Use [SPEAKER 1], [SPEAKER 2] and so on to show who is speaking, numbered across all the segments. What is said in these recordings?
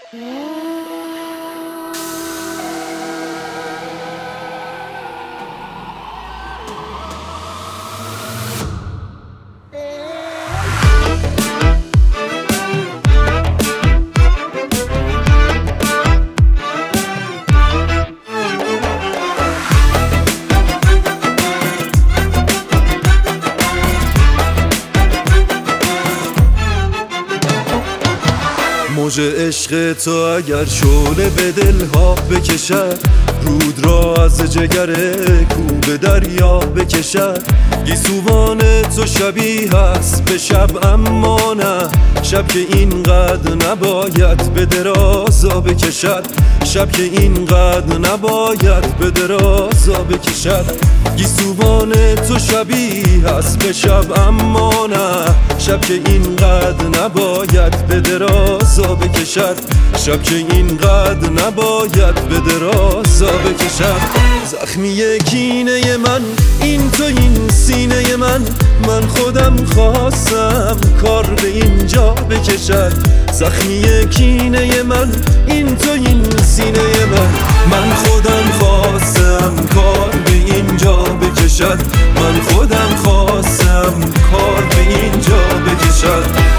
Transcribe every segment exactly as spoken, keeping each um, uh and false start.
[SPEAKER 1] موج عشق تو اگر شعله به دلها بکشد، رود را از جگر کوه دریا بکشد. گیسوان تو شبیه است به شب، اما نه شب که اینقدر نباید به درازا بکشد. شب که اینقدر نباید به درازا بکشد. گیسوان تو شبیه است به شب، اما نه شب که اینقدر نباید به درازا بکشد. شب که اینقدر نباید به درازا بکشد. زخمی کینه من این تو این سینه من، من خودم خواستم کار به اینجا بکشد. زخمی کینه من این تو این سینه من، من خودم خواستم کار به اینجا بکشد. من خودم خواستم کار به اینجا بکشد.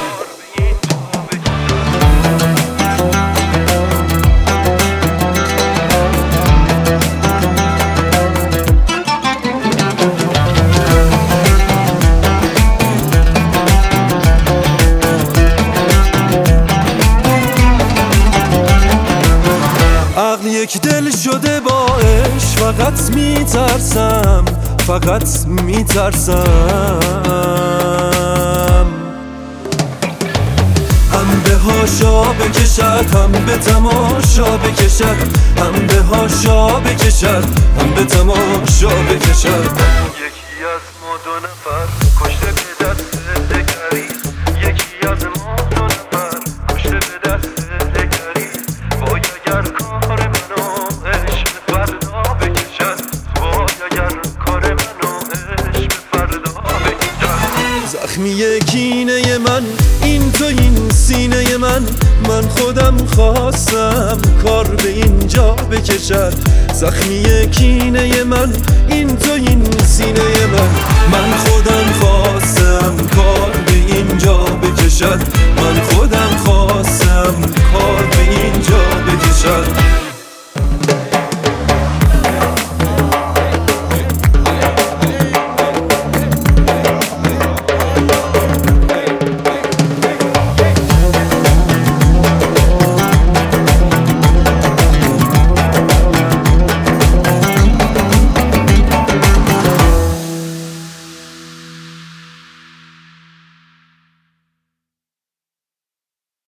[SPEAKER 1] عقل یک دل شده با عشق، فقط میترسم فقط میترسم هم به هاشا بکشد، هم به تماشا بکشد. هم به هاشا بکشد، هم به تماشا بکشد.
[SPEAKER 2] یکی از ما دو نفر کشته به دست دگری، یکی از ما دو نفر کشته به دست دگری. وای اگر کار منو عشق فردا بکشد، وای اگر کار منو عشق فردا بکشد.
[SPEAKER 1] زخمی کینه من این تو این سینه من، من خودم خواستم کار به اینجا بکشد. زخمی کینه من این تو این سینه من، من خودم خواستم کار به اینجا بکشد. من خودم خواستم کار به اینجا بکشد.